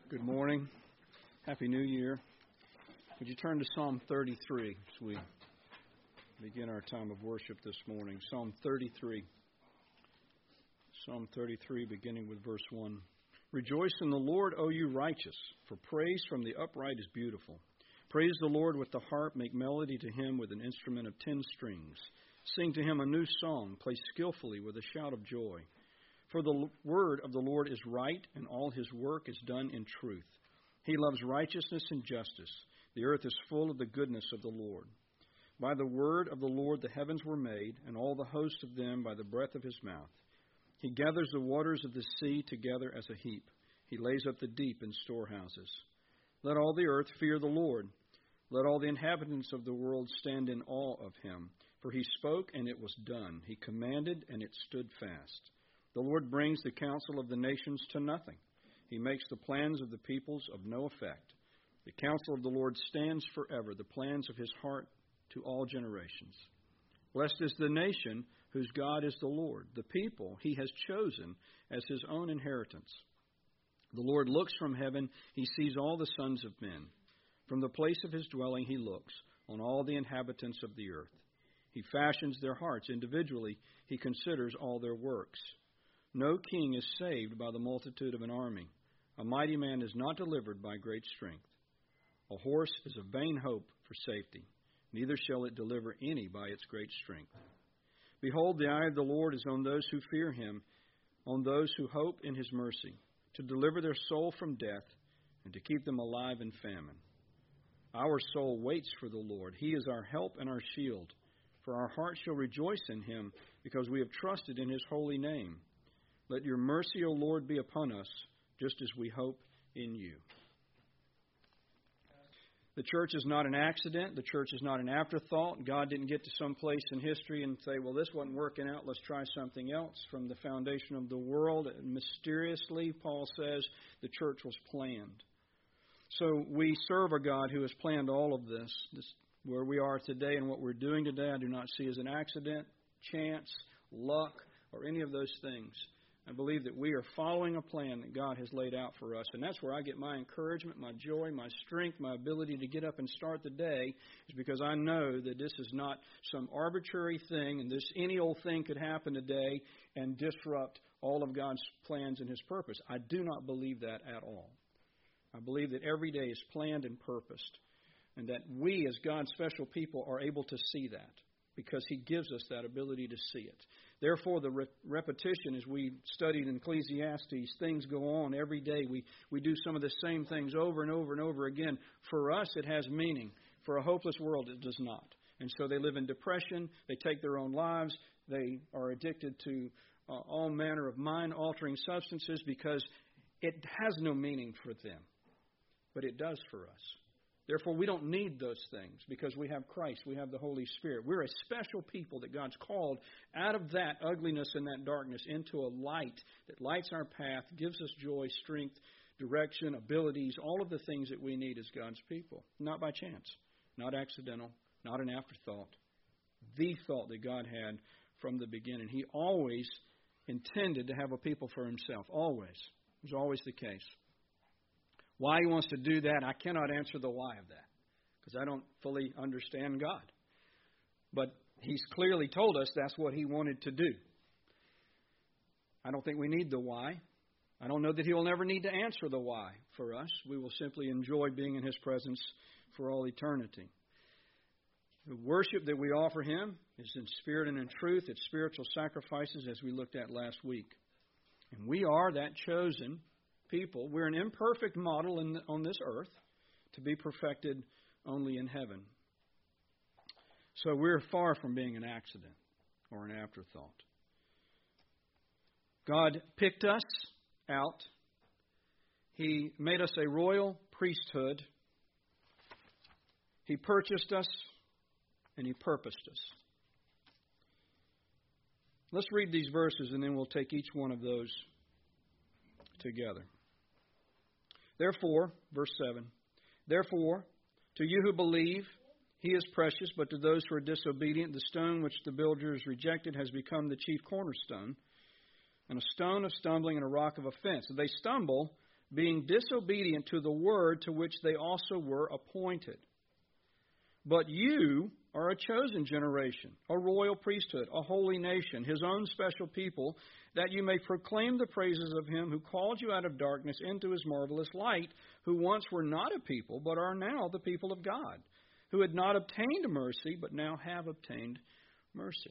Good morning. Happy New Year. Would you turn to Psalm 33 as we begin our time of worship this morning? Psalm 33. Psalm 33, beginning with verse 1. Rejoice in the Lord, O you righteous, for praise from the upright is beautiful. Praise the Lord with the harp, make melody to him with an instrument of 10 strings. Sing to him a new song, play skillfully with a shout of joy. For the word of the Lord is right, and all his work is done in truth. He loves righteousness and justice. The earth is full of the goodness of the Lord. By the word of the Lord the heavens were made, and all the host of them by the breath of his mouth. He gathers the waters of the sea together as a heap. He lays up the deep in storehouses. Let all the earth fear the Lord. Let all the inhabitants of the world stand in awe of him. For he spoke, and it was done. He commanded, and it stood fast. The Lord brings the counsel of the nations to nothing. He makes the plans of the peoples of no effect. The counsel of the Lord stands forever, the plans of his heart to all generations. Blessed is the nation whose God is the Lord, the people he has chosen as his own inheritance. The Lord looks from heaven, he sees all the sons of men. From the place of his dwelling he looks on all the inhabitants of the earth. He fashions their hearts individually, he considers all their works. No king is saved by the multitude of an army. A mighty man is not delivered by great strength. A horse is a vain hope for safety, neither shall it deliver any by its great strength. Behold, the eye of the Lord is on those who fear him, on those who hope in his mercy, to deliver their soul from death and to keep them alive in famine. Our soul waits for the Lord. He is our help and our shield. For our heart shall rejoice in him, because we have trusted in his holy name. Let your mercy, O Lord, be upon us, just as we hope in you. The church is not an accident. The church is not an afterthought. God didn't get to some place in history and say, well, this wasn't working out, let's try something else. From the foundation of the world, mysteriously, Paul says, the church was planned. So we serve a God who has planned all of this where we are today and what we're doing today. I do not see as an accident, chance, luck, or any of those things. I believe that we are following a plan that God has laid out for us. And that's where I get my encouragement, my joy, my strength, my ability to get up and start the day, is because I know that this is not some arbitrary thing and any old thing could happen today and disrupt all of God's plans and his purpose. I do not believe that at all. I believe that every day is planned and purposed, and that we as God's special people are able to see that because he gives us that ability to see it. Therefore, the repetition, as we studied in Ecclesiastes, things go on every day. We do some of the same things over and over and over again. For us, it has meaning. For a hopeless world, it does not. And so they live in depression. They take their own lives. They are addicted to all manner of mind-altering substances because it has no meaning for them. But it does for us. Therefore, we don't need those things because we have Christ. We have the Holy Spirit. We're a special people that God's called out of that ugliness and that darkness into a light that lights our path, gives us joy, strength, direction, abilities, all of the things that we need as God's people. Not by chance, not accidental, not an afterthought. The thought that God had from the beginning. He always intended to have a people for himself. Always. It was always the case. Why he wants to do that, I cannot answer the why of that because I don't fully understand God. But he's clearly told us that's what he wanted to do. I don't think we need the why. I don't know that he will never need to answer the why for us. We will simply enjoy being in his presence for all eternity. The worship that we offer him is in spirit and in truth. It's spiritual sacrifices as we looked at last week. And we are that chosen people. We're an imperfect model on this earth to be perfected only in heaven. So we're far from being an accident or an afterthought. God picked us out. He made us a royal priesthood. He purchased us and he purposed us. Let's read these verses and then we'll take each one of those together. Therefore, verse 7, therefore, to you who believe, he is precious, but to those who are disobedient, the stone which the builders rejected has become the chief cornerstone, and a stone of stumbling and a rock of offense. They stumble being disobedient to the word to which they also were appointed. But you are a chosen generation, a royal priesthood, a holy nation, His own special people, that you may proclaim the praises of Him who called you out of darkness into His marvelous light, who once were not a people, but are now the people of God, who had not obtained mercy, but now have obtained mercy.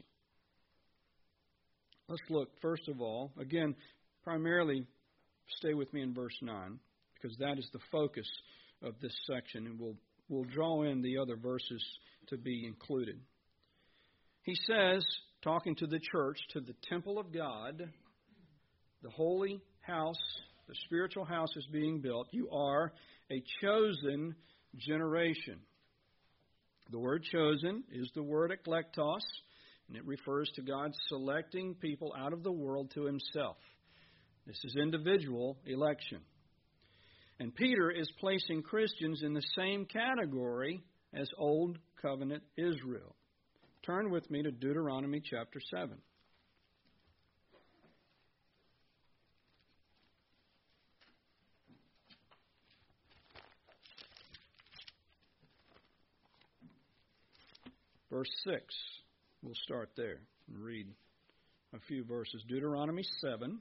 Let's look, first of all, again, primarily stay with me in verse 9, because that is the focus of this section, and we'll draw in the other verses to be included. He says, talking to the church, to the temple of God, the holy house, the spiritual house is being built. You are a chosen generation. The word chosen is the word eklektos, and it refers to God selecting people out of the world to Himself. This is individual election. And Peter is placing Christians in the same category as Old Covenant Israel. Turn with me to Deuteronomy chapter 7. Verse 6. We'll start there and read a few verses. Deuteronomy 7,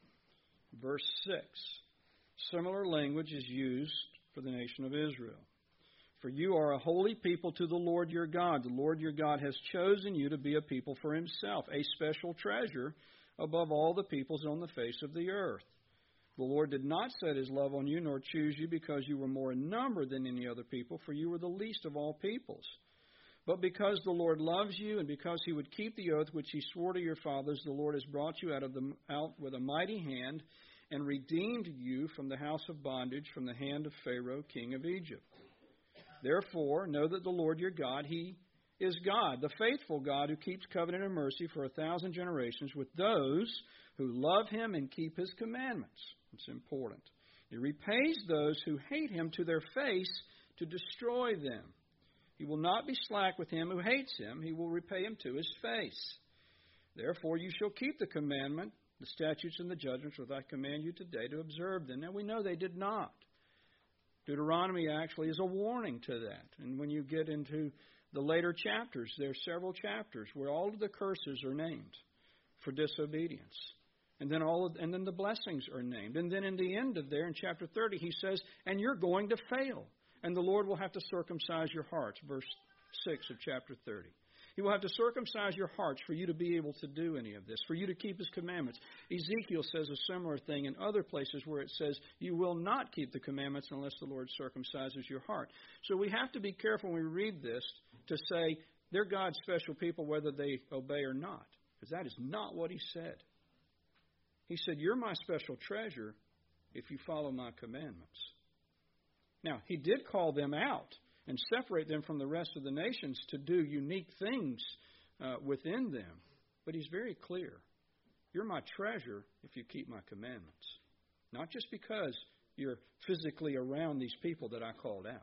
verse 6. Similar language is used for the nation of Israel. For you are a holy people to the Lord your God. The Lord your God has chosen you to be a people for Himself, a special treasure above all the peoples on the face of the earth. The Lord did not set His love on you, nor choose you because you were more in number than any other people, for you were the least of all peoples. But because the Lord loves you, and because He would keep the oath which He swore to your fathers, the Lord has brought you out with a mighty hand, and redeemed you from the house of bondage, from the hand of Pharaoh, king of Egypt. Therefore, know that the Lord your God, He is God, the faithful God who keeps covenant and mercy for 1,000 generations with those who love Him and keep His commandments. It's important. He repays those who hate Him to their face to destroy them. He will not be slack with him who hates Him. He will repay him to his face. Therefore, you shall keep the commandment, the statutes and the judgments which I command you today to observe them. Now, we know they did not. Deuteronomy actually is a warning to that. And when you get into the later chapters, there are several chapters where all of the curses are named for disobedience. And then the blessings are named. And then in the end of there, in chapter 30, he says, and you're going to fail. And the Lord will have to circumcise your hearts, verse 6 of chapter 30. He will have to circumcise your hearts for you to be able to do any of this, for you to keep His commandments. Ezekiel says a similar thing in other places where it says, you will not keep the commandments unless the Lord circumcises your heart. So we have to be careful when we read this to say they're God's special people whether they obey or not, because that is not what He said. He said, you're my special treasure if you follow my commandments. Now, He did call them out and separate them from the rest of the nations to do unique things within them. But He's very clear. You're my treasure if you keep my commandments. Not just because you're physically around these people that I called out.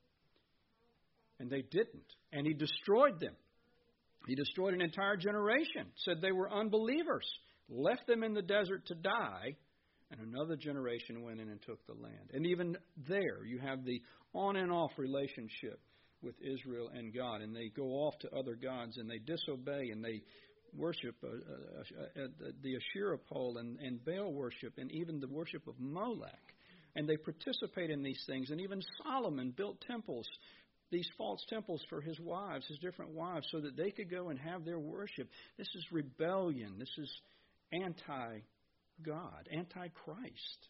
And they didn't. And He destroyed them. He destroyed an entire generation. Said they were unbelievers. Left them in the desert to die. And another generation went in and took the land. And even there, you have the on and off relationship with Israel and God. And they go off to other gods and they disobey and they worship the Asherah pole and Baal worship and even the worship of Molech. And they participate in these things. And even Solomon built temples, these false temples for his wives, his different wives, so that they could go and have their worship. This is rebellion. This is anti-God, anti-Christ.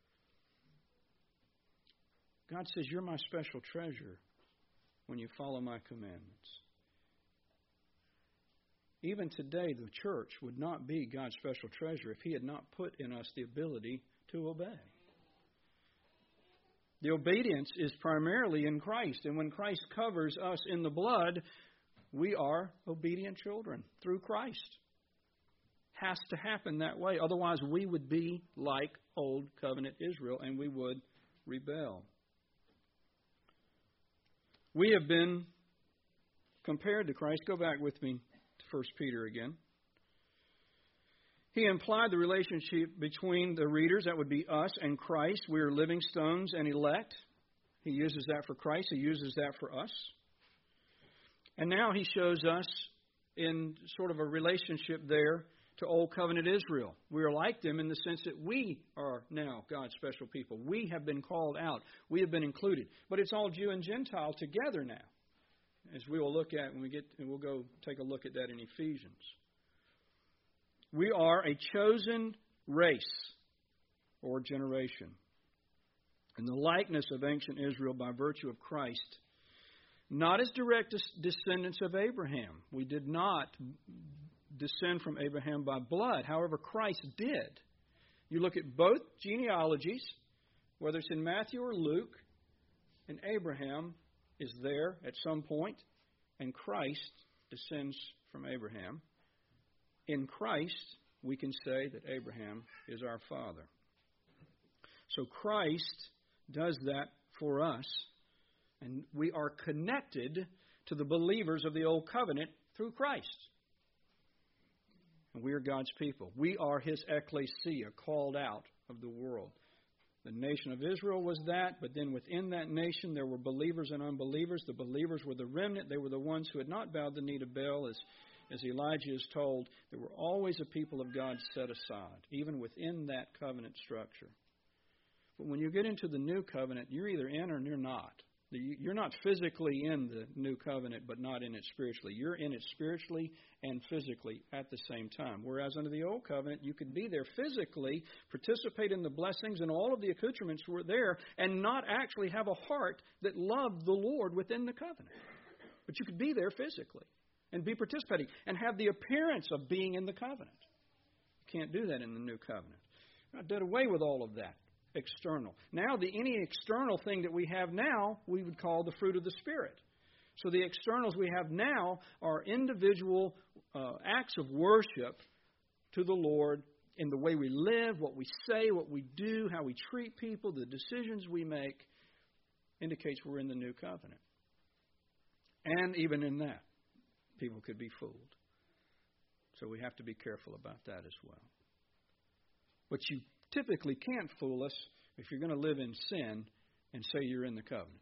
God says, you're my special treasure when you follow my commandments. Even today, the church would not be God's special treasure if He had not put in us the ability to obey. The obedience is primarily in Christ. And when Christ covers us in the blood, we are obedient children through Christ. Has to happen that way. Otherwise, we would be like Old Covenant Israel and we would rebel. We have been compared to Christ. Go back with me to 1 Peter again. He implied the relationship between the readers, that would be us, and Christ. We are living stones and elect. He uses that for Christ. He uses that for us. And now he shows us in sort of a relationship there to Old Covenant Israel. We are like them in the sense that we are now God's special people. We have been called out. We have been included. But it's all Jew and Gentile together now, as we will look at when we get, and we'll go take a look at that in Ephesians. We are a chosen race or generation, in the likeness of ancient Israel by virtue of Christ, not as direct descendants of Abraham. We did not descend from Abraham by blood. However, Christ did. You look at both genealogies, whether it's in Matthew or Luke, and Abraham is there at some point, and Christ descends from Abraham. In Christ, we can say that Abraham is our father. So Christ does that for us, and we are connected to the believers of the Old Covenant through Christ. And we are God's people. We are His ecclesia, called out of the world. The nation of Israel was that, but then within that nation there were believers and unbelievers. The believers were the remnant. They were the ones who had not bowed the knee to Baal. As Elijah is told, there were always a people of God set aside, even within that covenant structure. But when you get into the new covenant, you're either in or you're not. You're not physically in the new covenant, but not in it spiritually. You're in it spiritually and physically at the same time. Whereas under the old covenant, you could be there physically, participate in the blessings and all of the accoutrements were there, and not actually have a heart that loved the Lord within the covenant. But you could be there physically and be participating and have the appearance of being in the covenant. You can't do that in the new covenant. God did away with all of that. External. Now, any external thing that we have now, we would call the fruit of the Spirit. So the externals we have now are individual acts of worship to the Lord in the way we live, what we say, what we do, how we treat people, the decisions we make, indicates we're in the new covenant. And even in that, people could be fooled. So we have to be careful about that as well. But you typically can't fool us if you're going to live in sin and say you're in the covenant.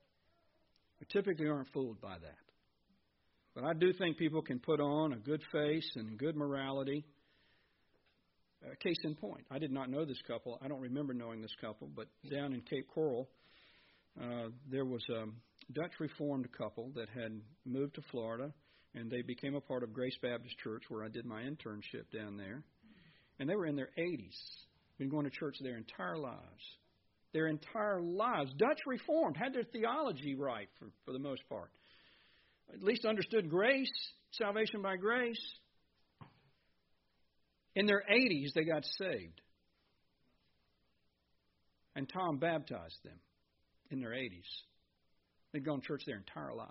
We typically aren't fooled by that. But I do think people can put on a good face and good morality. Case in point, I did not know this couple. I don't remember knowing this couple, but down in Cape Coral, there was a Dutch Reformed couple that had moved to Florida, and they became a part of Grace Baptist Church, where I did my internship down there. And they were in their 80s. Been going to church their entire lives. Their entire lives. Dutch Reformed, had their theology right for the most part. At least understood grace, salvation by grace. In their 80s, they got saved. And Tom baptized them in their 80s. They'd gone to church their entire lives.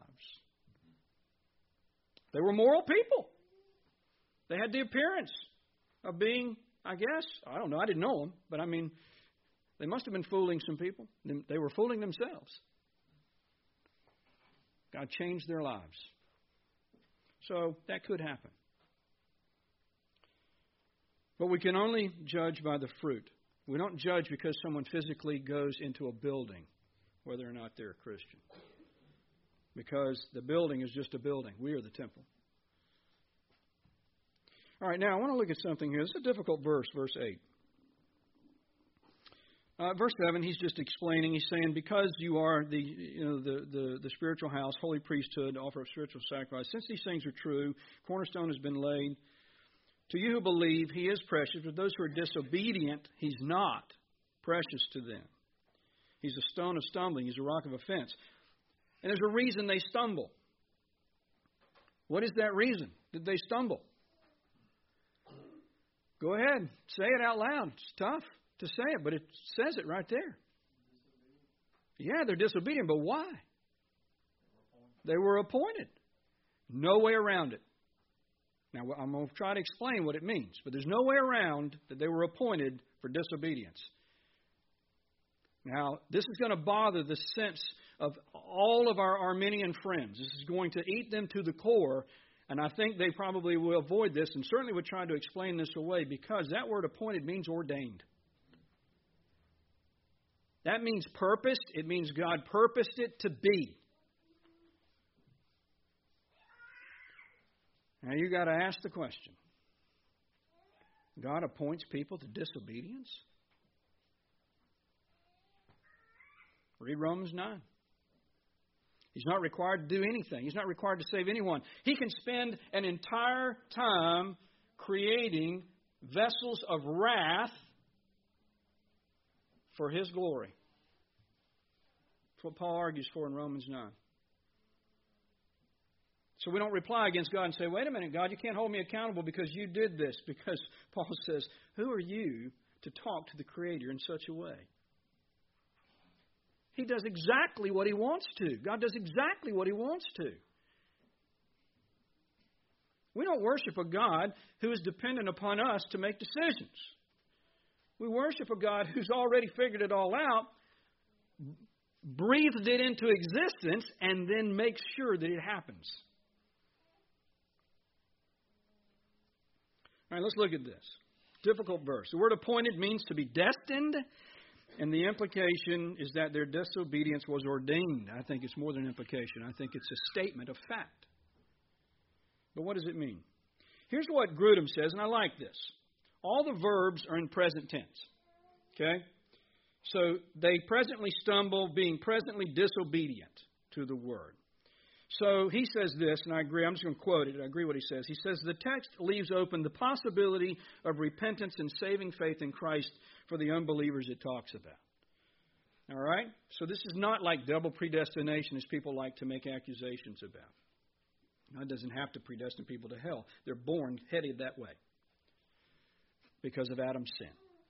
They were moral people. They had the appearance of being, I guess, I don't know, I didn't know them, but I mean, they must have been fooling some people. They were fooling themselves. God changed their lives. So that could happen. But we can only judge by the fruit. We don't judge because someone physically goes into a building, whether or not they're a Christian. Because the building is just a building. We are the temple. All right, now I want to look at something here. It's a difficult verse, verse 8. Verse 7, he's just explaining. He's saying, because you are the spiritual house, holy priesthood, offer of spiritual sacrifice, since these things are true, cornerstone has been laid. To you who believe, he is precious. But those who are disobedient, he's not precious to them. He's a stone of stumbling. He's a rock of offense. And there's a reason they stumble. What is that reason? Did they stumble? Go ahead. Say it out loud. It's tough to say it, but it says it right there. Yeah, they're disobedient, but why? They were appointed. No way around it. Now, I'm going to try to explain what it means, but there's no way around that they were appointed for disobedience. Now, this is going to bother the sense of all of our Arminian friends. This is going to eat them to the core. And I think they probably will avoid this and certainly would try to explain this away because that word appointed means ordained. That means purposed. It means God purposed it to be. Now you got to ask the question. God appoints people to disobedience? Read Romans 9. He's not required to do anything. He's not required to save anyone. He can spend an entire time creating vessels of wrath for His glory. That's what Paul argues for in Romans 9. So we don't reply against God and say, wait a minute, God, you can't hold me accountable because you did this. Because Paul says, who are you to talk to the Creator in such a way? He does exactly what He wants to. God does exactly what He wants to. We don't worship a God who is dependent upon us to make decisions. We worship a God who's already figured it all out, breathed it into existence, and then makes sure that it happens. All right, let's look at this. Difficult verse. The word appointed means to be destined. And the implication is that their disobedience was ordained. I think it's more than an implication. I think it's a statement of fact. But what does it mean? Here's what Grudem says, and I like this. All the verbs are in present tense. Okay? So they presently stumble, being presently disobedient to the word. So he says this, and I agree. I'm just going to quote it. I agree what he says. He says, the text leaves open the possibility of repentance and saving faith in Christ for the unbelievers it talks about. All right? So this is not like double predestination as people like to make accusations about. God doesn't have to predestine people to hell. They're born headed that way because of Adam's sin.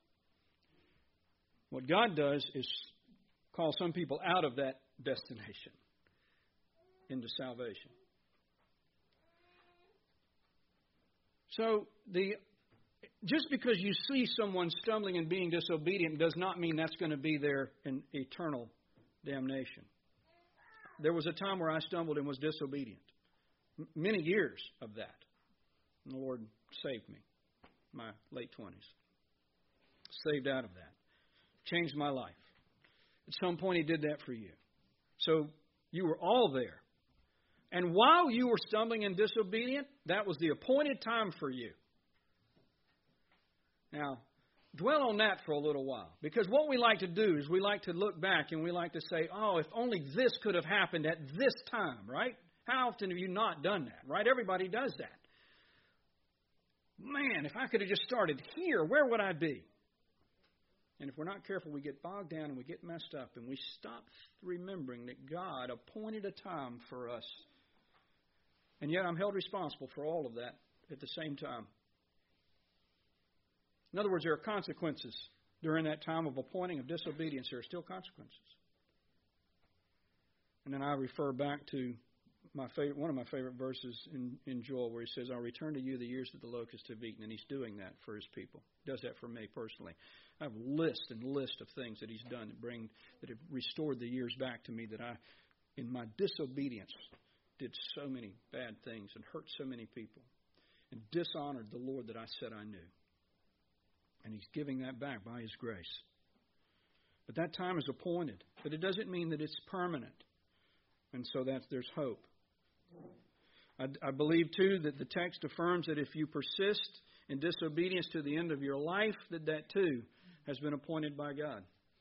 What God does is call some people out of that destination into salvation. So just because you see someone stumbling and being disobedient does not mean that's going to be their eternal damnation. There was a time where I stumbled and was disobedient. Many years of that. And the Lord saved me. My late 20s. Saved out of that. Changed my life. At some point He did that for you. So you were all there. And while you were stumbling and disobedient, that was the appointed time for you. Now, dwell on that for a little while. Because what we like to do is we like to look back and we like to say, oh, if only this could have happened at this time, right? How often have you not done that, right? Everybody does that. Man, if I could have just started here, where would I be? And if we're not careful, we get bogged down and we get messed up and we stop remembering that God appointed a time for us. And yet I'm held responsible for all of that at the same time. In other words, there are consequences during that time of appointing of disobedience. There are still consequences. And then I refer back to one of my favorite verses in Joel where he says, I'll return to you the years that the locusts have eaten. And He's doing that for His people. He does that for me personally. I have list and list of things that He's done that have restored the years back to me that I, in my disobedience, did so many bad things and hurt so many people and dishonored the Lord that I said I knew. And He's giving that back by His grace. But that time is appointed. But it doesn't mean that it's permanent. And so there's hope. I believe, too, that the text affirms that if you persist in disobedience to the end of your life, that too has been appointed by God.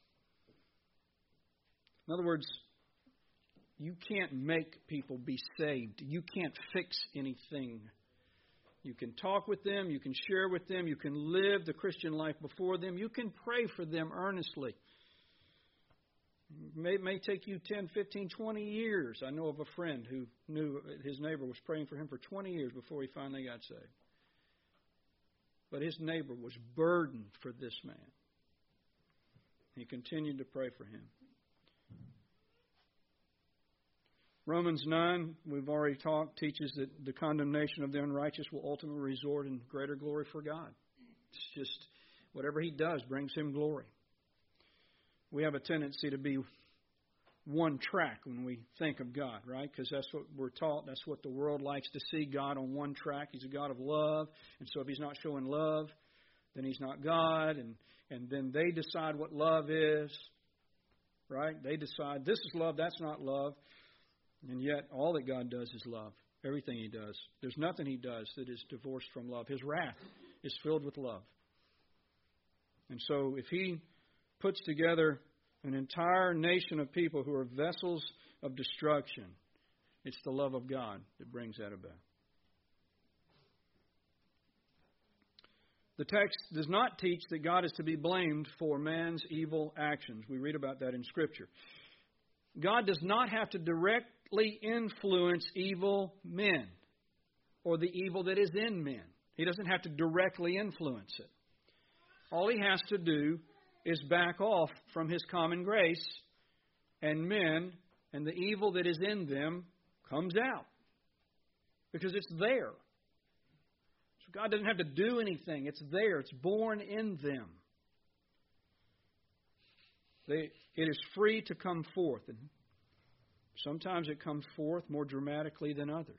In other words, you can't make people be saved. You can't fix anything. You can talk with them. You can share with them. You can live the Christian life before them. You can pray for them earnestly. It may take you 10, 15, 20 years. I know of a friend who knew his neighbor was praying for him for 20 years before he finally got saved. But his neighbor was burdened for this man. He continued to pray for him. Romans 9, we've already talked, teaches that the condemnation of the unrighteous will ultimately result in greater glory for God. It's just whatever He does brings Him glory. We have a tendency to be one track when we think of God, right? Because that's what we're taught. That's what the world likes to see, God on one track. He's a God of love. And so if He's not showing love, then He's not God. And then they decide what love is, right? They decide this is love, that's not love. And yet all that God does is love. Everything He does. There's nothing He does that is divorced from love. His wrath is filled with love. And so if He puts together an entire nation of people who are vessels of destruction, it's the love of God that brings that about. The text does not teach that God is to be blamed for man's evil actions. We read about that in Scripture. God does not have to directly influence evil men or the evil that is in men. He doesn't have to directly influence it. All He has to do is back off from His common grace, and men and the evil that is in them comes out because it's there. So God doesn't have to do anything. It's there. It's born in them. It is free to come forth. And sometimes it comes forth more dramatically than others.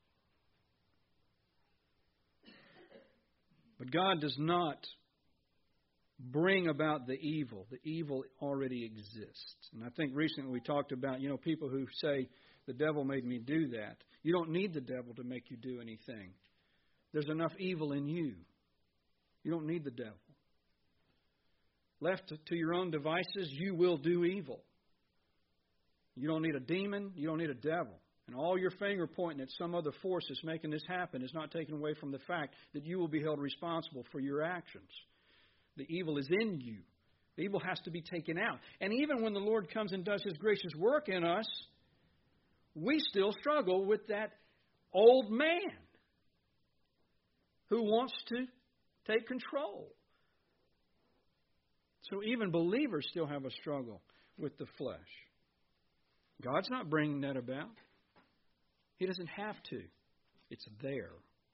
But God does not bring about the evil. The evil already exists. And I think recently we talked about, people who say, the devil made me do that. You don't need the devil to make you do anything. There's enough evil in you. You don't need the devil. Left to your own devices, you will do evil. You don't need a demon. You don't need a devil. And all your finger pointing at some other force that's making this happen is not taken away from the fact that you will be held responsible for your actions. The evil is in you. The evil has to be taken out. And even when the Lord comes and does His gracious work in us, we still struggle with that old man who wants to take control. So even believers still have a struggle with the flesh. God's not bringing that about. He doesn't have to. It's there.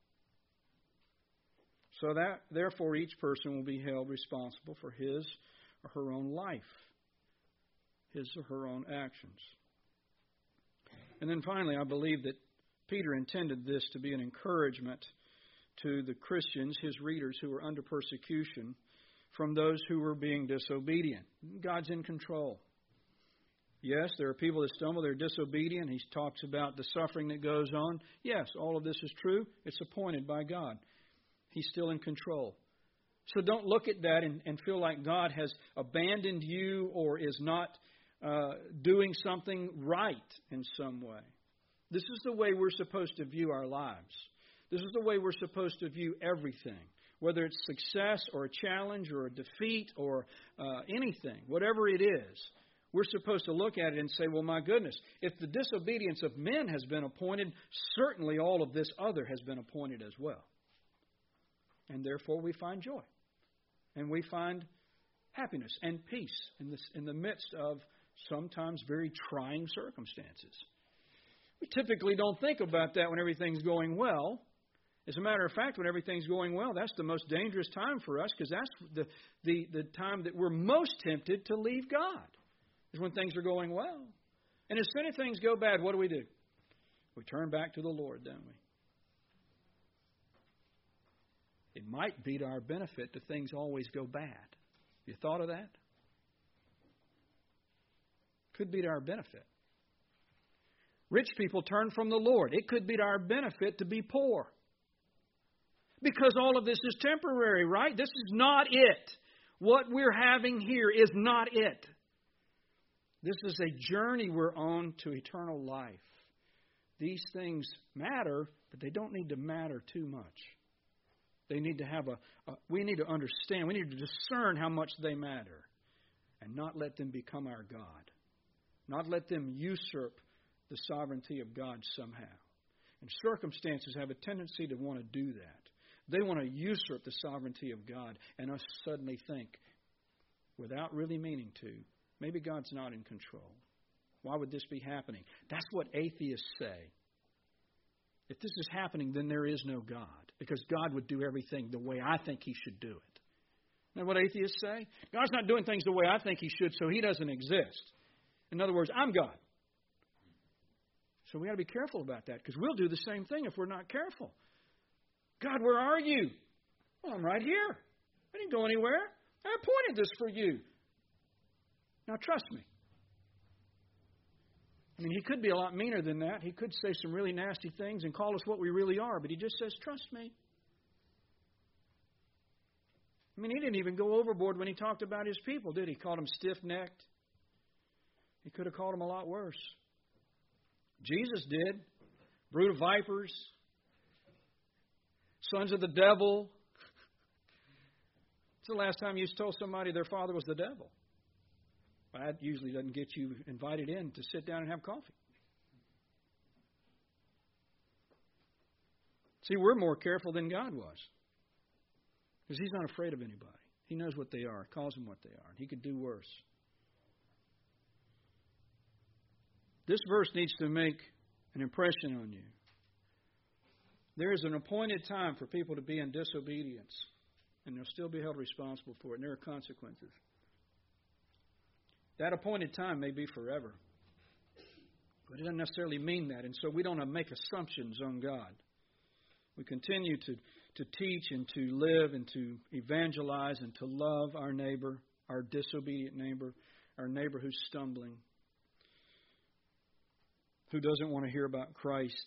So that, therefore, each person will be held responsible for his or her own life, his or her own actions. And then finally, I believe that Peter intended this to be an encouragement to the Christians, his readers, who were under persecution from those who were being disobedient. God's in control. Yes, there are people that stumble, they're disobedient. He talks about the suffering that goes on. Yes, all of this is true. It's appointed by God. He's still in control. So don't look at that and feel like God has abandoned you or is not doing something right in some way. This is the way we're supposed to view our lives. This is the way we're supposed to view everything. Whether it's success or a challenge or a defeat or anything, whatever it is, we're supposed to look at it and say, well, my goodness, if the disobedience of men has been appointed, certainly all of this other has been appointed as well. And therefore we find joy. And we find happiness and peace in the midst of sometimes very trying circumstances. We typically don't think about that when everything's going well. As a matter of fact, when everything's going well, that's the most dangerous time for us because that's the time that we're most tempted to leave God, is when things are going well. And as soon as things go bad, what do? We turn back to the Lord, don't we? It might be to our benefit that things always go bad. You thought of that? Could be to our benefit. Rich people turn from the Lord. It could be to our benefit to be poor. Because all of this is temporary, right? This is not it. What we're having here is not it. This is a journey we're on to eternal life. These things matter, but they don't need to matter too much. They need to have we need to understand, we need to discern how much they matter and not let them become our God. Not let them usurp the sovereignty of God somehow. And circumstances have a tendency to want to do that. They want to usurp the sovereignty of God and us suddenly think, without really meaning to, maybe God's not in control. Why would this be happening? That's what atheists say. If this is happening, then there is no God, because God would do everything the way I think He should do it. Isn't that what atheists say? God's not doing things the way I think He should, so He doesn't exist. In other words, I'm God. So we got to be careful about that because we'll do the same thing if we're not careful. God, where are you? Well, I'm right here. I didn't go anywhere. I appointed this for you. Now trust me. I mean, he could be a lot meaner than that. He could say some really nasty things and call us what we really are, but he just says, trust me. I mean, he didn't even go overboard when he talked about his people, did he? He called them stiff-necked. He could have called them a lot worse. Jesus did. Brood of vipers. Sons of the devil. It's the last time you told somebody their father was the devil. Well, that usually doesn't get you invited in to sit down and have coffee. See, we're more careful than God was. Because He's not afraid of anybody. He knows what they are, calls them what they are. He could do worse. This verse needs to make an impression on you. There is an appointed time for people to be in disobedience, and they'll still be held responsible for it, and there are consequences. That appointed time may be forever, but it doesn't necessarily mean that, and so we don't make assumptions on God. We continue to teach and to live and to evangelize and to love our neighbor, our disobedient neighbor, our neighbor who's stumbling, who doesn't want to hear about Christ.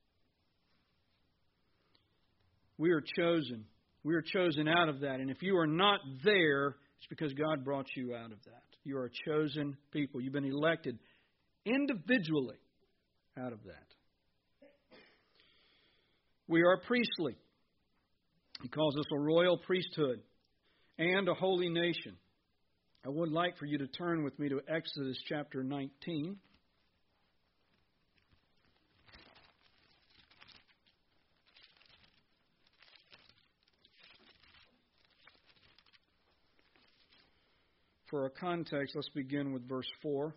We are chosen. We are chosen out of that. And if you are not there, it's because God brought you out of that. You are a chosen people. You've been elected individually out of that. We are priestly. He calls us a royal priesthood and a holy nation. I would like for you to turn with me to Exodus chapter 19. For our context, let's begin with verse 4.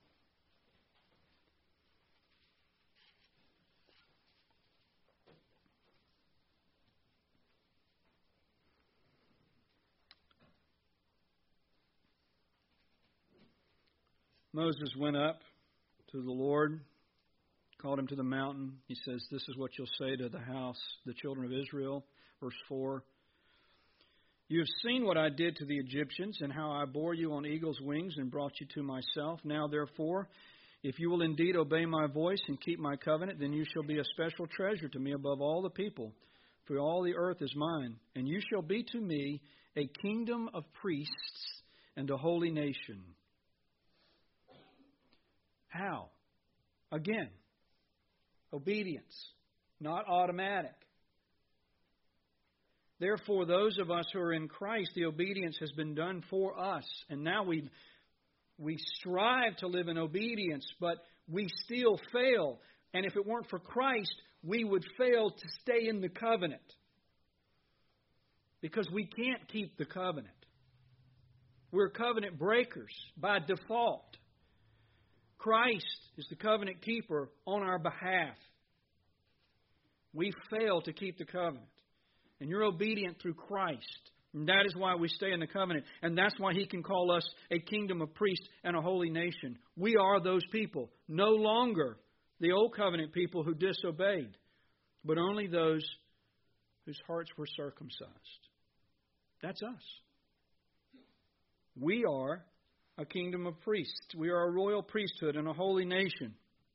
Moses went up to the Lord, called him to the mountain. He says, this is what you'll say to the children of Israel. Verse 4. You have seen what I did to the Egyptians and how I bore you on eagle's wings and brought you to myself. Now, therefore, if you will indeed obey my voice and keep my covenant, then you shall be a special treasure to me above all the people, for all the earth is mine. And you shall be to me a kingdom of priests and a holy nation. How? Again, obedience, not automatic. Therefore, those of us who are in Christ, the obedience has been done for us. And now we strive to live in obedience, but we still fail. And if it weren't for Christ, we would fail to stay in the covenant. Because we can't keep the covenant. We're covenant breakers by default. Christ is the covenant keeper on our behalf. We fail to keep the covenant. And you're obedient through Christ. And that is why we stay in the covenant. And that's why He can call us a kingdom of priests and a holy nation. We are those people. No longer the old covenant people who disobeyed, but only those whose hearts were circumcised. That's us. We are a kingdom of priests. We are a royal priesthood and a holy nation.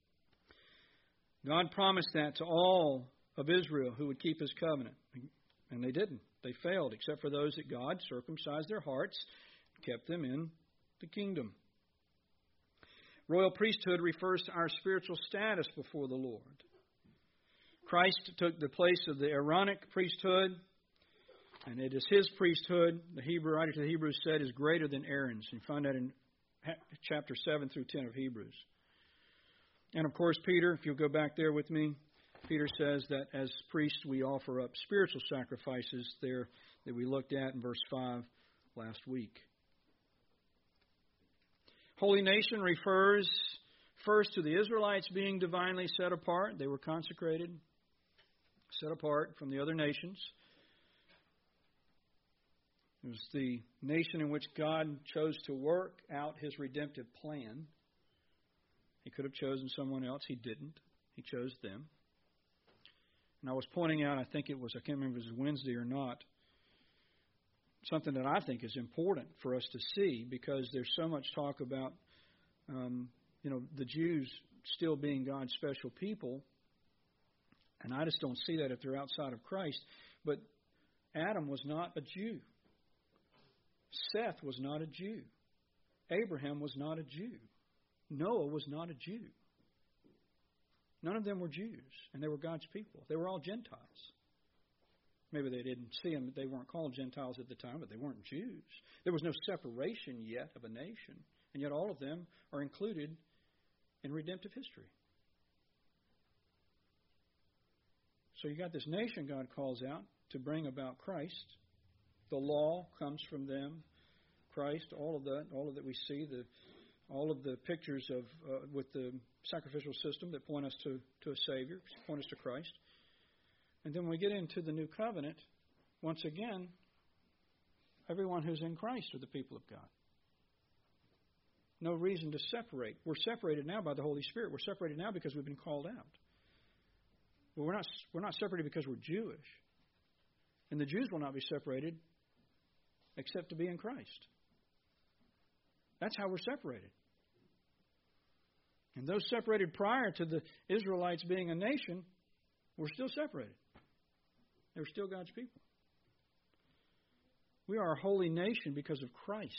God promised that to all of Israel who would keep His covenant. And they didn't. They failed, except for those that God circumcised their hearts, kept them in the kingdom. Royal priesthood refers to our spiritual status before the Lord. Christ took the place of the Aaronic priesthood, and it is His priesthood, the Hebrew writer to the Hebrews said, is greater than Aaron's. You find that in chapter 7 through 10 of Hebrews. And of course, Peter, if you'll go back there with me, Peter says that as priests we offer up spiritual sacrifices there that we looked at in verse 5 last week. Holy nation refers first to the Israelites being divinely set apart. They were consecrated, set apart from the other nations. It was the nation in which God chose to work out His redemptive plan. could have chosen someone else. He didn't. He chose them. And I was pointing out, I can't remember if it was Wednesday or not, something that I think is important for us to see, because there's so much talk about, the Jews still being God's special people. And I just don't see that if they're outside of Christ. But Adam was not a Jew. Seth was not a Jew. Abraham was not a Jew. Noah was not a Jew. None of them were Jews, and they were God's people. They were all Gentiles. Maybe they didn't see them. They weren't called Gentiles at the time, but they weren't Jews. There was no separation yet of a nation, and yet all of them are included in redemptive history. So you got this nation God calls out to bring about Christ. The law comes from them. Christ, all of that we see, all of the pictures of with the sacrificial system that point us to a Savior, point us to Christ. And then when we get into the new covenant, once again, everyone who's in Christ are the people of God. No reason to separate. We're separated now by the Holy Spirit. We're separated now because we've been called out. But we're not separated because we're Jewish. And the Jews will not be separated except to be in Christ. That's how we're separated. And those separated prior to the Israelites being a nation were still separated. They were still God's people. We are a holy nation because of Christ,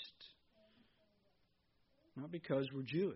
not because we're Jewish.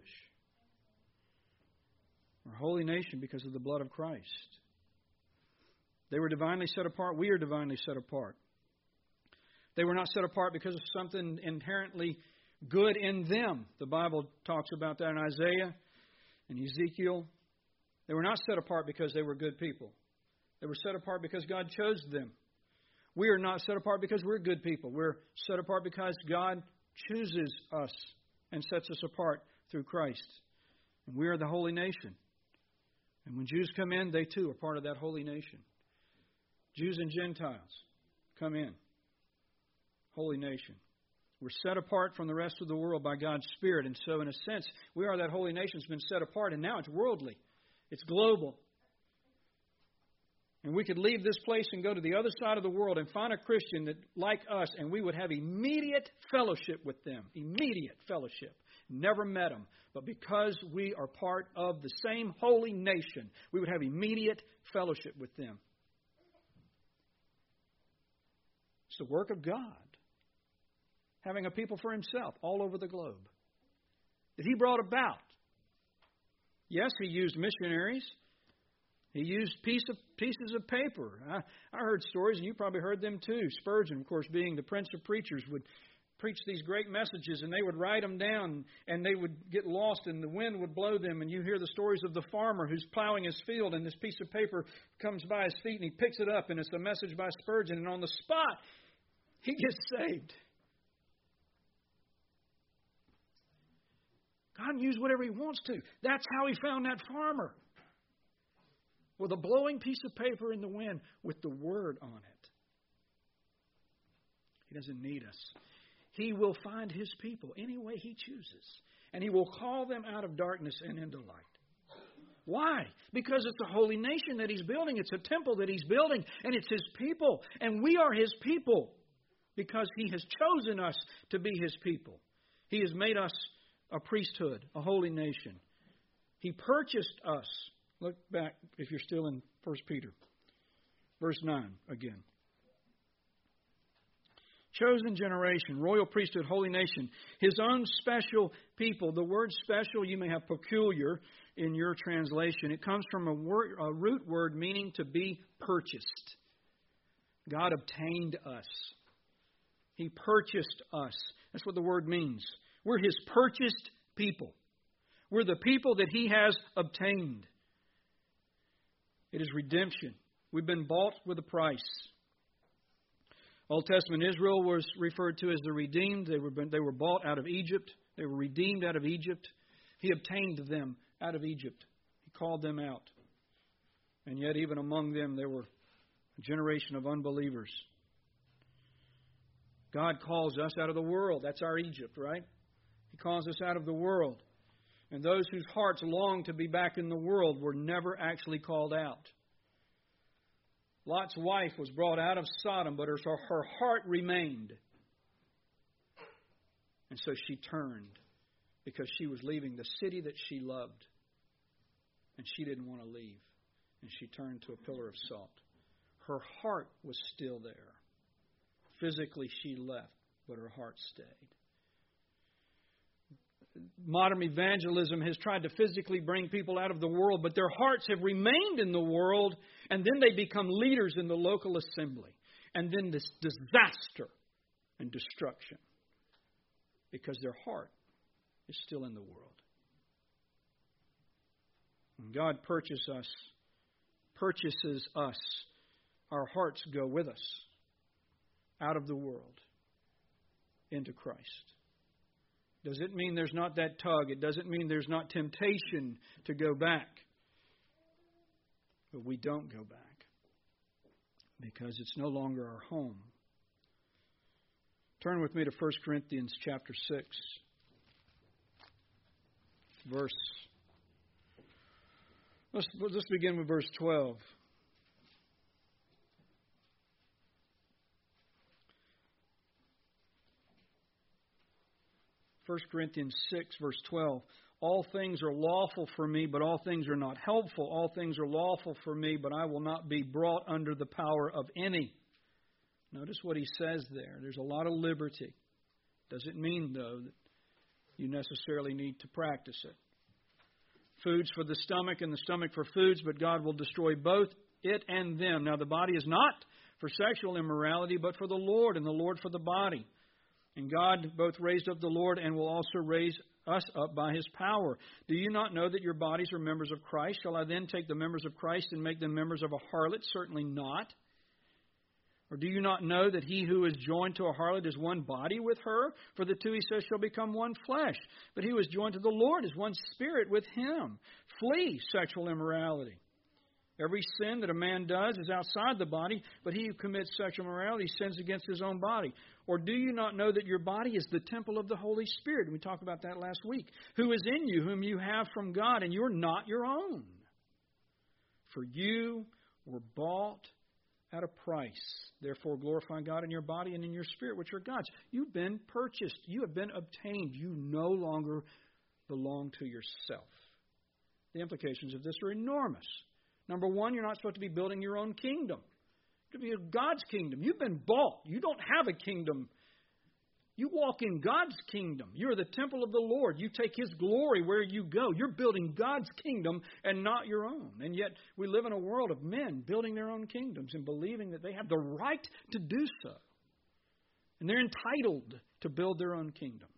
We're a holy nation because of the blood of Christ. They were divinely set apart. We are divinely set apart. They were not set apart because of something inherently good in them. The Bible talks about that in Isaiah and Ezekiel. They were not set apart because they were good people. They were set apart because God chose them. We are not set apart because we're good people. We're set apart because God chooses us and sets us apart through Christ. And we are the holy nation. And when Jews come in, they too are part of that holy nation. Jews and Gentiles come in. Holy nation. We're set apart from the rest of the world by God's Spirit. And so, in a sense, we are that holy nation that's been set apart. And now it's worldly. It's global. And we could leave this place and go to the other side of the world and find a Christian that, like us, and we would have immediate fellowship with them. Immediate fellowship. Never met them. But because we are part of the same holy nation, we would have immediate fellowship with them. It's the work of God. Having a people for Himself all over the globe. That He brought about. Yes, He used missionaries. He used pieces of paper. I heard stories, and you probably heard them too. Spurgeon, of course, being the prince of preachers, would preach these great messages, and they would write them down, and they would get lost, and the wind would blow them, and you hear the stories of the farmer who's plowing his field, and this piece of paper comes by his feet, and he picks it up, and it's a message by Spurgeon, and on the spot, he gets saved. God can use whatever He wants to. That's how He found that farmer. With a blowing piece of paper in the wind with the Word on it. He doesn't need us. He will find His people any way He chooses. And He will call them out of darkness and into light. Why? Because it's a holy nation that He's building. It's a temple that He's building. And it's His people. And we are His people. Because He has chosen us to be His people. He has made us a priesthood, a holy nation. He purchased us. Look back if you're still in 1 Peter. Verse 9 again. Chosen generation, royal priesthood, holy nation. His own special people. The word special, you may have peculiar in your translation. It comes from a root word meaning to be purchased. God obtained us. He purchased us. That's what the word means. We're His purchased people. We're the people that He has obtained. It is redemption. We've been bought with a price. Old Testament Israel was referred to as the redeemed. They were bought out of Egypt. They were redeemed out of Egypt. He obtained them out of Egypt. He called them out. And yet even among them there were a generation of unbelievers. God calls us out of the world. That's our Egypt, right? He calls us out of the world. And those whose hearts longed to be back in the world were never actually called out. Lot's wife was brought out of Sodom, but her heart remained. And so she turned because she was leaving the city that she loved. And she didn't want to leave. And she turned to a pillar of salt. Her heart was still there. Physically she left, but her heart stayed. Modern evangelism has tried to physically bring people out of the world, but their hearts have remained in the world, and then they become leaders in the local assembly. And then this disaster and destruction, because their heart is still in the world. When God purchases us, our hearts go with us out of the world into Christ. Does it mean there's not that tug? It doesn't mean there's not temptation to go back. But we don't go back because it's no longer our home. Turn with me to 1 Corinthians chapter 6, Let's begin with verse 12. 1 Corinthians 6, verse 12. All things are lawful for me, but all things are not helpful. All things are lawful for me, but I will not be brought under the power of any. Notice what he says there. There's a lot of liberty. Doesn't mean, though, that you necessarily need to practice it. Food's for the stomach and the stomach for foods, but God will destroy both it and them. Now, the body is not for sexual immorality, but for the Lord, and the Lord for the body. And God both raised up the Lord and will also raise us up by His power. Do you not know that your bodies are members of Christ? Shall I then take the members of Christ and make them members of a harlot? Certainly not. Or do you not know that he who is joined to a harlot is one body with her? For the two, he says, shall become one flesh. But he who is joined to the Lord is one spirit with Him. Flee sexual immorality. Every sin that a man does is outside the body, but he who commits sexual immorality sins against his own body. Or do you not know that your body is the temple of the Holy Spirit? And we talked about that last week. Who is in you, whom you have from God, and you're not your own. For you were bought at a price. Therefore glorify God in your body and in your spirit, which are God's. You've been purchased. You have been obtained. You no longer belong to yourself. The implications of this are enormous. Number one, you're not supposed to be building your own kingdom. It be God's kingdom. You've been bought. You don't have a kingdom. You walk in God's kingdom. You're the temple of the Lord. You take His glory where you go. You're building God's kingdom and not your own. And yet we live in a world of men building their own kingdoms and believing that they have the right to do so. And they're entitled to build their own kingdoms.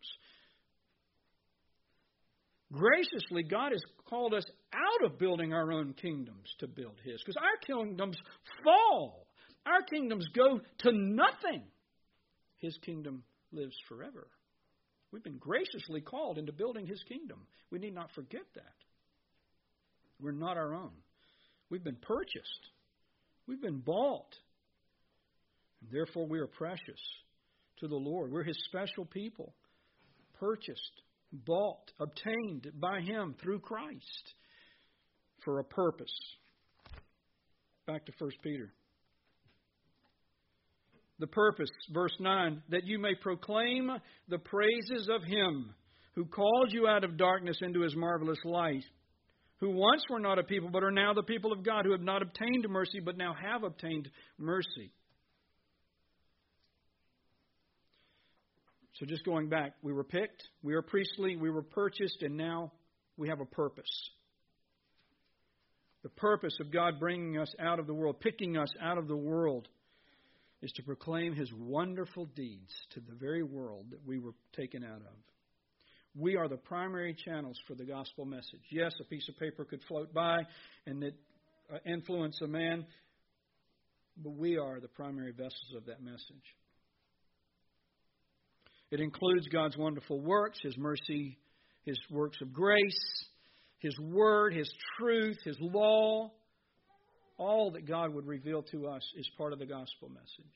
Graciously, God has called us out of building our own kingdoms to build His. Because our kingdoms fall. Our kingdoms go to nothing. His kingdom lives forever. We've been graciously called into building His kingdom. We need not forget that. We're not our own. We've been purchased. We've been bought. And therefore we are precious to the Lord. We're His special people. Purchased, bought, obtained by Him through Christ for a purpose. Back to 1 Peter. The purpose, verse 9, that you may proclaim the praises of Him who called you out of darkness into His marvelous light, who once were not a people but are now the people of God, who have not obtained mercy but now have obtained mercy. So just going back, we were picked, we are priestly, we were purchased, and now we have a purpose. The purpose of God bringing us out of the world, picking us out of the world, is to proclaim His wonderful deeds to the very world that we were taken out of. We are the primary channels for the gospel message. Yes, a piece of paper could float by and it influence a man, but we are the primary vessels of that message. It includes God's wonderful works, His mercy, His works of grace, His word, His truth, His law. All that God would reveal to us is part of the gospel message.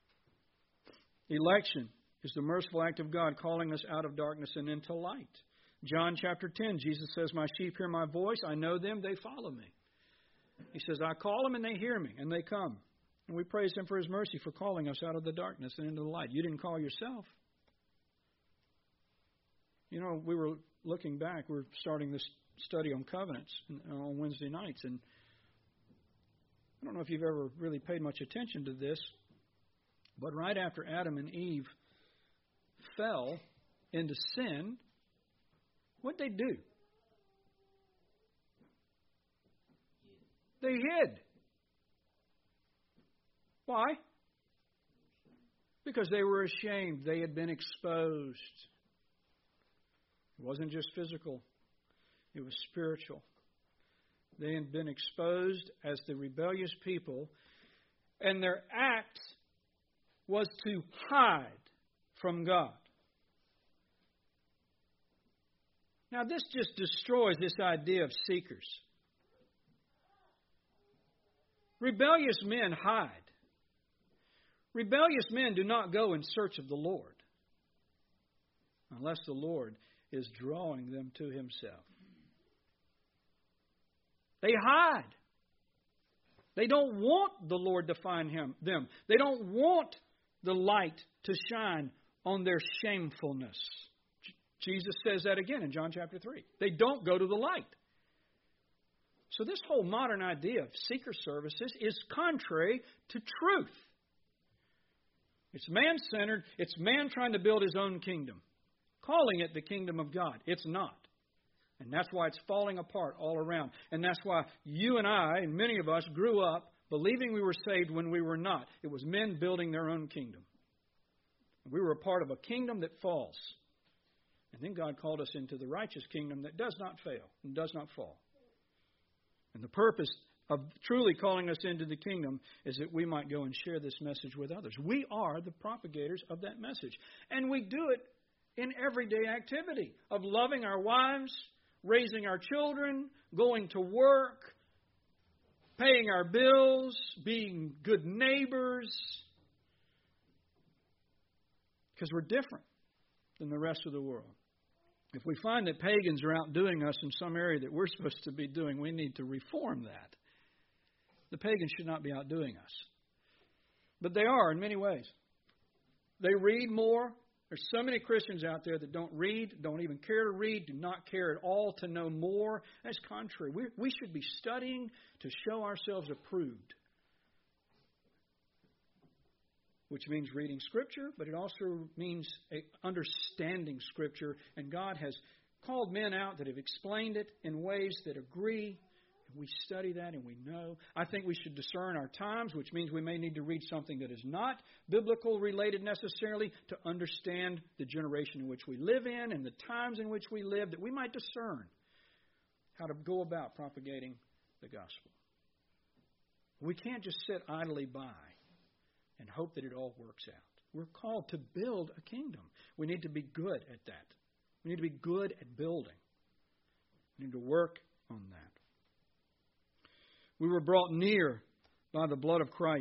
Election is the merciful act of God calling us out of darkness and into light. John chapter 10, Jesus says, my sheep hear my voice. I know them. They follow me. He says, I call them and they hear me and they come. And we praise Him for His mercy for calling us out of the darkness and into the light. You didn't call yourself. You know, we were looking back. We're starting this study on covenants on Wednesday nights. And I don't know if you've ever really paid much attention to this, but right after Adam and Eve fell into sin, what'd they do? They hid. Why? Because they were ashamed. They had been exposed. It wasn't just physical. It was spiritual. They had been exposed as the rebellious people, and their act was to hide from God. Now, this just destroys this idea of seekers. Rebellious men hide. Rebellious men do not go in search of the Lord unless the Lord is drawing them to Himself. They hide. They don't want the Lord to find them. They don't want the light to shine on their shamefulness. Jesus says that again in John chapter 3. They don't go to the light. So this whole modern idea of seeker services is contrary to truth. It's man-centered. It's man trying to build his own kingdom, calling it the kingdom of God. It's not. And that's why it's falling apart all around. And that's why you and I, and many of us, grew up believing we were saved when we were not. It was men building their own kingdom. We were a part of a kingdom that falls. And then God called us into the righteous kingdom that does not fail and does not fall. And the purpose of truly calling us into the kingdom is that we might go and share this message with others. We are the propagators of that message. And we do it in everyday activity of loving our wives, raising our children, going to work, paying our bills, being good neighbors. Because we're different than the rest of the world. If we find that pagans are outdoing us in some area that we're supposed to be doing, we need to reform that. The pagans should not be outdoing us. But they are in many ways. They read more. There's so many Christians out there that don't read, don't even care to read, do not care at all to know more. That's contrary. We should be studying to show ourselves approved. Which means reading Scripture, but it also means understanding Scripture. And God has called men out that have explained it in ways that agree. And we study that and we know. I think we should discern our times, which means we may need to read something that is not biblical related necessarily to understand the generation in which we live in and the times in which we live, that we might discern how to go about propagating the gospel. We can't just sit idly by and hope that it all works out. We're called to build a kingdom. We need to be good at that. We need to be good at building. We need to work on that. We were brought near by the blood of Christ.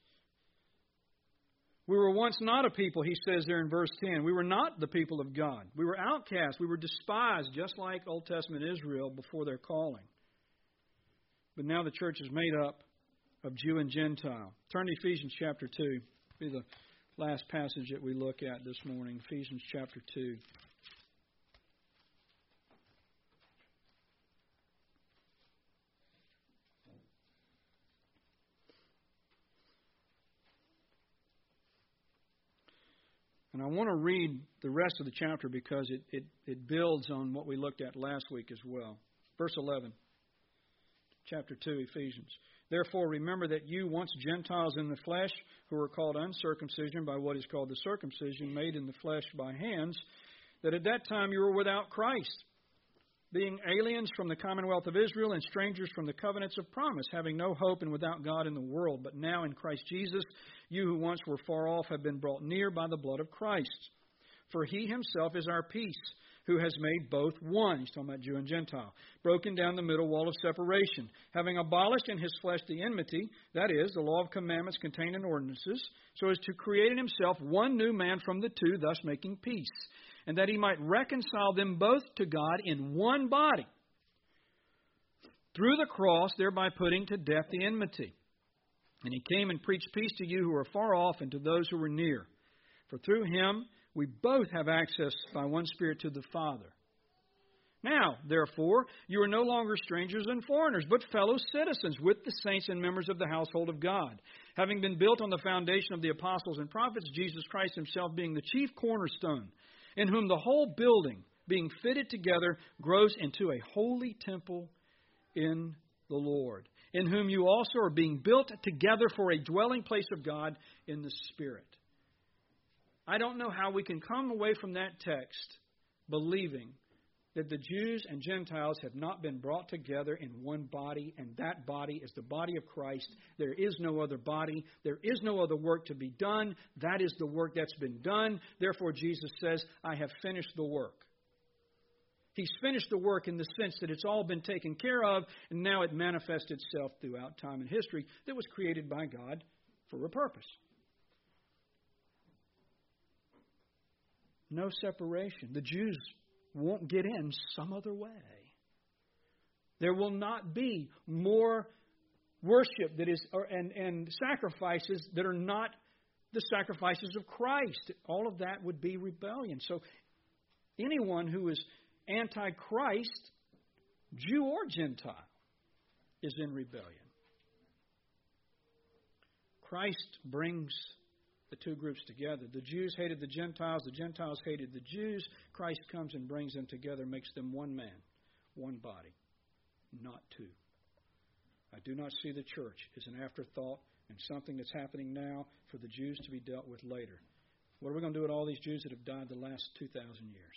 We were once not a people, he says there in verse 10. We were not the people of God. We were outcasts. We were despised, just like Old Testament Israel before their calling. But now the church is made up of Jew and Gentile. Turn to Ephesians chapter 2. Be the last passage that we look at this morning. Ephesians chapter 2. And I want to read the rest of the chapter because it builds on what we looked at last week as well. Verse 11. Chapter 2, Ephesians. Therefore, remember that you, once Gentiles in the flesh, who were called uncircumcision by what is called the circumcision made in the flesh by hands, that at that time you were without Christ, being aliens from the commonwealth of Israel and strangers from the covenants of promise, having no hope and without God in the world. But now in Christ Jesus, you who once were far off have been brought near by the blood of Christ. For He Himself is our peace, who has made both one. He's talking about Jew and Gentile. Broken down the middle wall of separation, having abolished in His flesh the enmity, that is, the law of commandments contained in ordinances, so as to create in Himself one new man from the two, thus making peace, and that He might reconcile them both to God in one body through the cross, thereby putting to death the enmity. And He came and preached peace to you who are far off and to those who are near. For through Him we both have access by one Spirit to the Father. Now, therefore, you are no longer strangers and foreigners, but fellow citizens with the saints and members of the household of God, having been built on the foundation of the apostles and prophets, Jesus Christ Himself being the chief cornerstone, in whom the whole building, being fitted together, grows into a holy temple in the Lord, in whom you also are being built together for a dwelling place of God in the Spirit. I don't know how we can come away from that text believing that the Jews and Gentiles have not been brought together in one body, and that body is the body of Christ. There is no other body. There is no other work to be done. That is the work that's been done. Therefore, Jesus says, I have finished the work. He's finished the work in the sense that it's all been taken care of, and now it manifests itself throughout time and history that was created by God for a purpose. No separation. The Jews won't get in some other way. There will not be more worship that is and sacrifices that are not the sacrifices of Christ. All of that would be rebellion. So anyone who is anti-Christ, Jew or Gentile, is in rebellion. Christ brings the two groups together. The Jews hated the Gentiles hated the Jews. Christ comes and brings them together, makes them one man, one body, not two. I do not see the church as an afterthought and something that's happening now for the Jews to be dealt with later. What are we going to do with all these Jews that have died the last 2,000 years?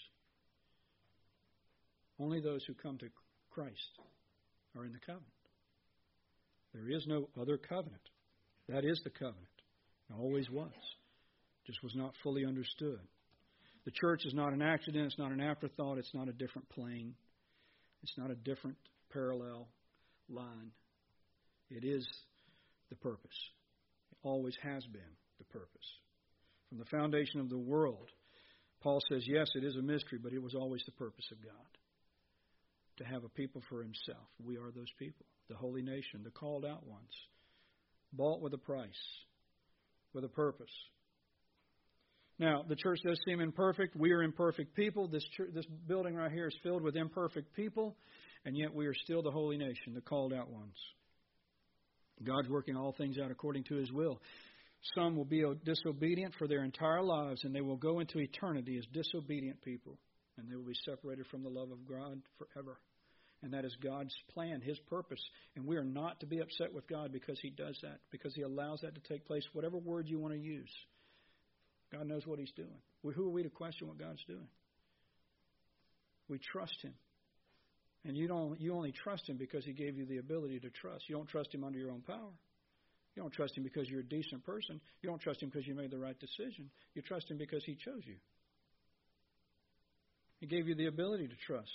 Only those who come to Christ are in the covenant. There is no other covenant. That is the covenant. It always was. Just was not fully understood. The church is not an accident. It's not an afterthought. It's not a different plane. It's not a different parallel line. It is the purpose. It always has been the purpose. From the foundation of the world, Paul says, yes, it is a mystery, but it was always the purpose of God to have a people for Himself. We are those people, the holy nation, the called out ones, bought with a price, with a purpose. Now, the church does seem imperfect. We are imperfect people. This building right here is filled with imperfect people, and yet we are still the holy nation, the called out ones. God's working all things out according to His will. Some will be disobedient for their entire lives, and they will go into eternity as disobedient people, and they will be separated from the love of God forever. And that is God's plan, His purpose. And we are not to be upset with God because He does that, because He allows that to take place, whatever word you want to use. God knows what He's doing. Who are we to question what God's doing? We trust Him. And you only trust Him because He gave you the ability to trust. You don't trust Him under your own power. You don't trust Him because you're a decent person. You don't trust Him because you made the right decision. You trust Him because He chose you. He gave you the ability to trust.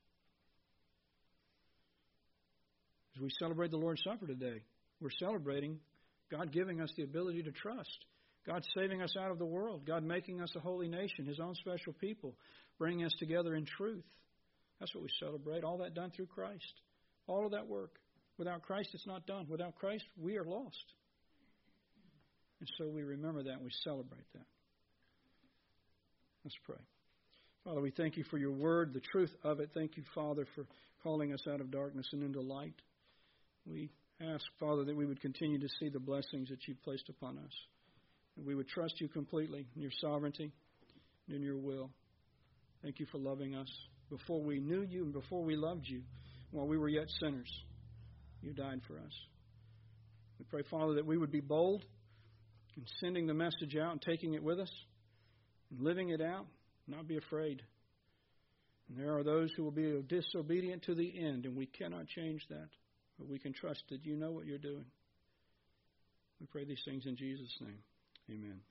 As we celebrate the Lord's Supper today, we're celebrating God giving us the ability to trust. God saving us out of the world. God making us a holy nation, His own special people, bringing us together in truth. That's what we celebrate. All that done through Christ. All of that work. Without Christ, it's not done. Without Christ, we are lost. And so we remember that and we celebrate that. Let's pray. Father, we thank You for Your word, the truth of it. Thank You, Father, for calling us out of darkness and into light. We ask, Father, that we would continue to see the blessings that You've placed upon us. And we would trust You completely in Your sovereignty and in Your will. Thank You for loving us. Before we knew You and before we loved You, while we were yet sinners, You died for us. We pray, Father, that we would be bold in sending the message out and taking it with us and living it out, not be afraid. And there are those who will be disobedient to the end, and we cannot change that. But we can trust that You know what You're doing. We pray these things in Jesus' name. Amen.